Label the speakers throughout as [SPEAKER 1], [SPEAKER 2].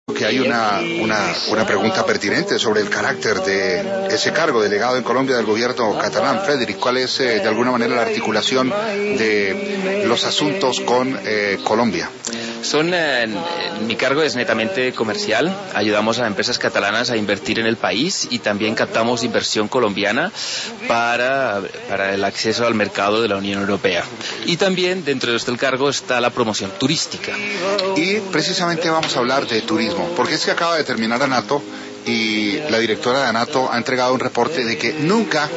[SPEAKER 1] Que hay una pregunta pertinente sobre el carácter de ese cargo delegado en Colombia del gobierno catalán. Frederic, ¿cuál es de alguna manera la articulación de los asuntos con Colombia?
[SPEAKER 2] Mi cargo es netamente comercial. Ayudamos a empresas catalanas a invertir en el país y también captamos inversión colombiana para el acceso al mercado de la Unión Europea. Y también dentro de este cargo está la promoción turística.
[SPEAKER 1] Y precisamente vamos a hablar de turismo, porque es que acaba de terminar ANATO y la directora de ANATO ha entregado un reporte de que nunca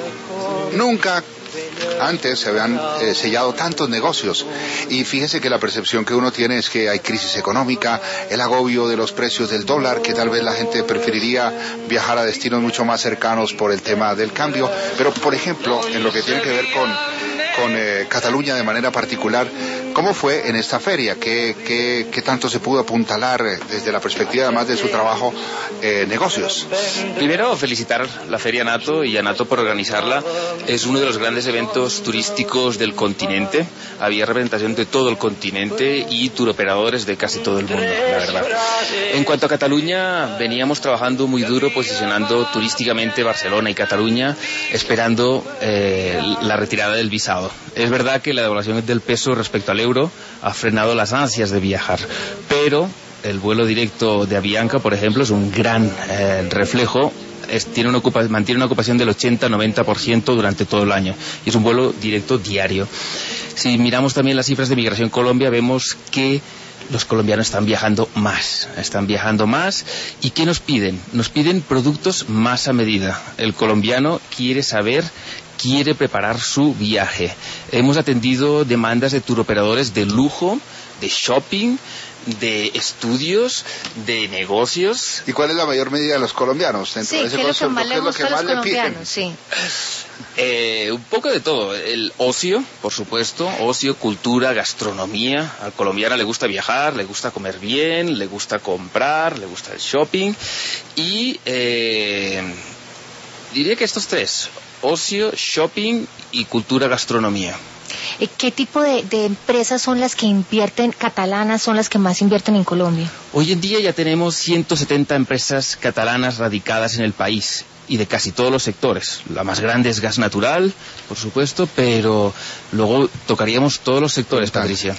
[SPEAKER 1] antes se habían sellado tantos negocios, y fíjese que la percepción que uno tiene es que hay crisis económica, el agobio de los precios del dólar, que tal vez la gente preferiría viajar a destinos mucho más cercanos por el tema del cambio. Pero por ejemplo, en lo que tiene que ver con Cataluña de manera particular, ¿cómo fue en esta feria? ¿Qué tanto se pudo apuntalar desde la perspectiva, además de su trabajo, negocios?
[SPEAKER 2] Primero, felicitar la Feria ANATO y ANATO por organizarla. Es uno de los grandes eventos turísticos del continente. Había representación de todo el continente y turoperadores de casi todo el mundo, la verdad. En cuanto a Cataluña, veníamos trabajando muy duro posicionando turísticamente Barcelona y Cataluña, esperando la retirada del visado. Es verdad que la devaluación del peso respecto al euro ha frenado las ansias de viajar, pero el vuelo directo de Avianca, por ejemplo, es un gran reflejo. Mantiene una ocupación del 80-90% durante todo el año y es un vuelo directo diario. Si miramos también las cifras de Migración Colombia, vemos que los colombianos están viajando más. ¿Y qué nos piden? Nos piden productos más a medida. El colombiano quiere preparar su viaje. Hemos atendido demandas de turoperadores de lujo, de shopping, de estudios, de negocios.
[SPEAKER 1] ¿Y cuál es la mayor medida de los colombianos?
[SPEAKER 3] Sí, ¿qué es lo que más le gusta a los colombianos? Sí.
[SPEAKER 2] Un poco de todo. El ocio, por supuesto, ocio, cultura, gastronomía. Al colombiano le gusta viajar, le gusta comer bien, le gusta comprar, le gusta el shopping. Y diría que estos tres: ocio, shopping y cultura, gastronomía.
[SPEAKER 3] ¿Qué tipo de empresas son las que invierten, catalanas, son las que más invierten en Colombia?
[SPEAKER 2] Hoy en día ya tenemos 170 empresas catalanas radicadas en el país y de casi todos los sectores. La más grande es gas natural, por supuesto, pero luego tocaríamos todos los sectores, Patricia.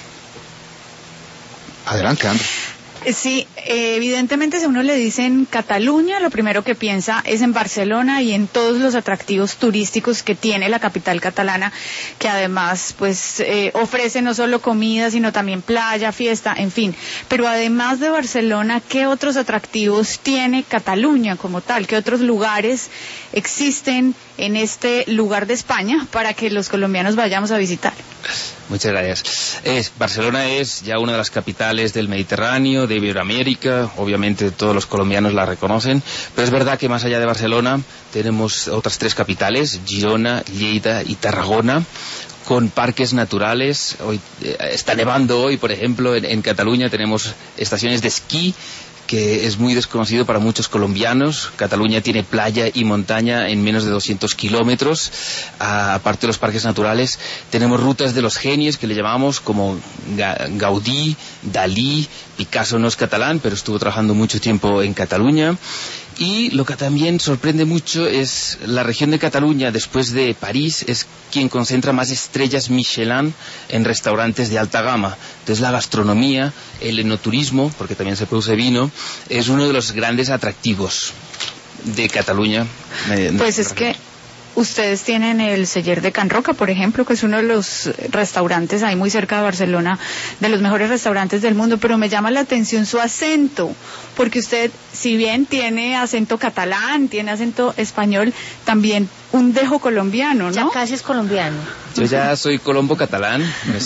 [SPEAKER 1] Adelante, Andrés.
[SPEAKER 4] Sí, evidentemente si a uno le dicen Cataluña, lo primero que piensa es en Barcelona y en todos los atractivos turísticos que tiene la capital catalana, que además pues ofrece no solo comida, sino también playa, fiesta, en fin. Pero además de Barcelona, ¿qué otros atractivos tiene Cataluña como tal? ¿Qué otros lugares existen en este lugar de España para que los colombianos vayamos a visitar?
[SPEAKER 2] Muchas gracias. Barcelona es ya una de las capitales del Mediterráneo, de Iberoamérica. Obviamente todos los colombianos la reconocen, pero es verdad que más allá de Barcelona tenemos otras tres capitales: Girona, Lleida y Tarragona, con parques naturales. Hoy está nevando hoy, por ejemplo, en Cataluña tenemos estaciones de esquí, que es muy desconocido para muchos colombianos. Cataluña tiene playa y montaña en menos de 200 kilómetros. Aparte de los parques naturales, tenemos rutas de los genios, que le llamamos, como Gaudí, Dalí. Picasso no es catalán, pero estuvo trabajando mucho tiempo en Cataluña. Y lo que también sorprende mucho es la región de Cataluña, después de París, es quien concentra más estrellas Michelin en restaurantes de alta gama. Entonces la gastronomía, el enoturismo, porque también se produce vino, es uno de los grandes atractivos de Cataluña.
[SPEAKER 4] Pues es que ustedes tienen el Celler de Can Roca, por ejemplo, que es uno de los restaurantes ahí muy cerca de Barcelona, de los mejores restaurantes del mundo, pero me llama la atención su acento, porque usted, si bien tiene acento catalán, tiene acento español, también un dejo colombiano, ¿no?
[SPEAKER 3] Ya casi es colombiano.
[SPEAKER 2] Yo ya soy colombo catalán.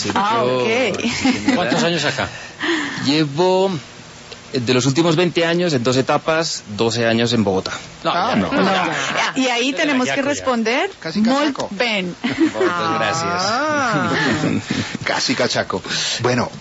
[SPEAKER 4] Okay.
[SPEAKER 5] ¿Cuántos años acá?
[SPEAKER 2] Llevo, de los últimos 20 años, en 2 etapas, 12 años en Bogotá.
[SPEAKER 4] No. Y ahí tenemos que responder molt ben.
[SPEAKER 2] Muchas gracias.
[SPEAKER 1] Casi cachaco. Bueno,